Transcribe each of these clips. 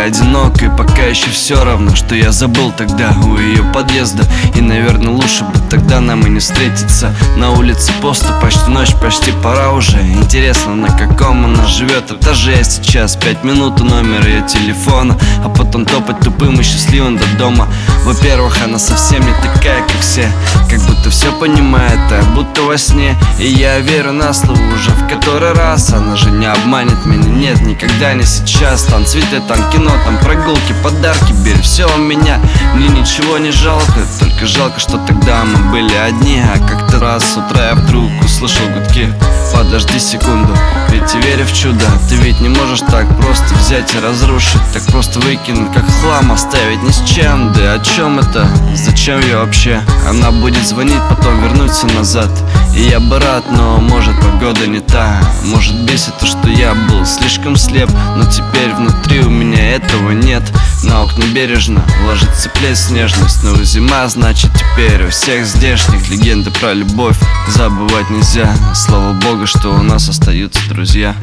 одинокой, пока еще все равно, что я забыл тогда у ее подъезда. И, наверное, лучше бы тогда нам и не встретиться. На улице пусто, почти ночь, почти пора уже. Интересно, на каком она живет этаже я сейчас. 5 минут у номера ее телефона, а потом топать тупым и счастливым до дома. Во-первых, она совсем не такая, как все, как будто все понимает, а будто во сне. И я верю на слово уже в который раз. Она же не обманет меня, нет, никогда не сейчас. Там цветы, там кино, там прогулки, подарки, бери все у меня. Мне ничего не жалко, только жалко, что тогда мы были одни. А как-то раз с утра я вдруг услышал гудки. Подожди секунду, ведь я верю в чудо. Ты ведь не можешь так просто взять и разрушить, так просто выкинуть, как хлам, оставить ни с чем. Да о чем это? Зачем я вообще? Она будет звонить, потом вернуться назад. И я бы рад, но может погода не та. Может бесит то, что я был слишком слеп. Но теперь внутри у меня этого нет. На окна бережно ложится плеть снежной. Снова зима, значит теперь у всех здешних легенды про любовь забывать нельзя. Слава богу, что у нас остаются друзья.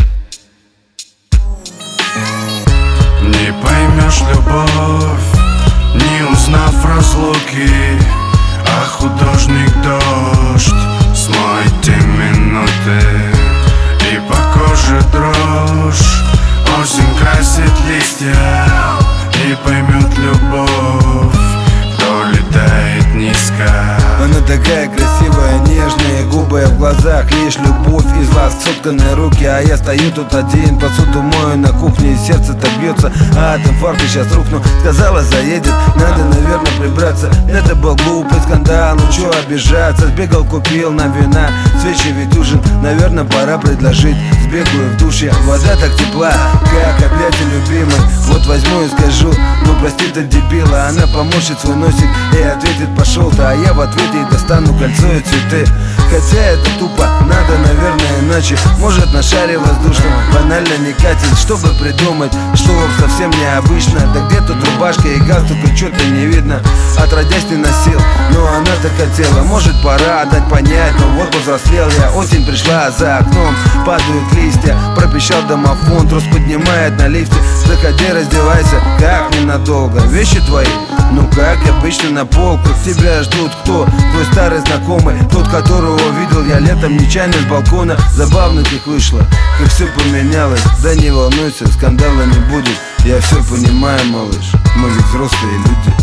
Не поймешь любовь, не узнав разлуки, а художник дождь смоет те минуты, и по коже дрожь. Осень красит листья, и поймет любовь, кто летает низко. Она такая красивая, нежная, губы в глазах, лишь любовь из глаз, сотканные руки. А я стою тут один, посуду мою на кухне, и сердце так бьется, а от инфаркта сейчас рухну. Сказала, заедет, надо, наверное, прибраться. Это был глупый скандал, ну чё обижаться. Сбегал, купил на вина, свечи ведь ужин, наверное, пора предложить. Сбегаю в душе, вода так тепла, как объятие любимой. Вот возьму и скажу, ну прости ты, дебила. Она поморщит свой носик и ответит, пошел-то. А я в ответ ей достану кольцо и цветы. Хотя это тупо, надо, наверное, иначе. Может, на шаре воздушном банально не катит. Чтобы придумать, что совсем необычно. Да где тут рубашка и галстук, и что-то не видно. Отродясь не носил, но она так хотела. Может, пора дать понять, но вот повзрослел я. Осень пришла, за окном падают листья. Пропищал домофон, трос поднимает на лифте. Заходи, раздевайся, как ненадолго. Вещи твои, ну как обычно на полках. Тебя ждут кто? Твой старый знакомый, тот, которого видел я летом нечаянно с балкона. Забавно как вышло, как все поменялось. Да не волнуйся, скандала не будет. Я все понимаю, малыш, мы ведь взрослые люди.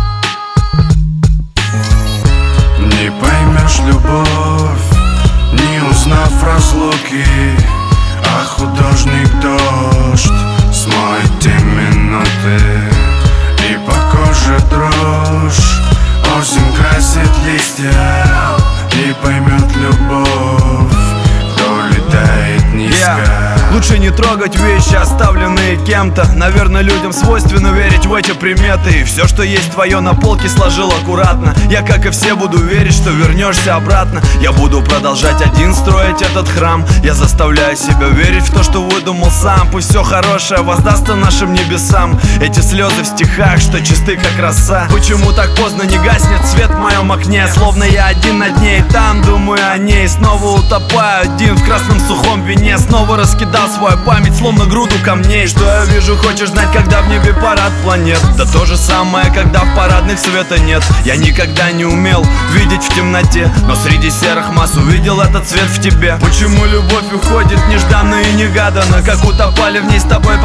Не поймешь любовь, не узнав разлуки, а художник дождь смоет те минуты, и по коже дрожь. Осень красит листья, и поймет любовь, кто летает низко. Лучше не трогать вещи, оставленные кем-то. Наверное, людям свойственно верить в эти приметы. И все, что есть твое, на полке сложил аккуратно. Я, как и все, буду верить, что вернешься обратно. Я буду продолжать один строить этот храм. Я заставляю себя верить в то, что выдумал сам. Пусть все хорошее воздастся нашим небесам. Эти слезы в стихах, что чисты, как роса. Почему так поздно не гаснет свет в моем окне? Словно я один над ней, там думаю о ней. Снова утопаю один в красном сухом вине. Снова раскидал свою память, словно груду камней. Что я вижу, хочешь знать, когда в небе парад планет? Да то же самое, когда в парадных света нет. Я никогда не умел видеть в темноте, но среди серых масс увидел этот цвет в тебе. Почему любовь уходит нежданно и негаданно, как утопали в ней с тобой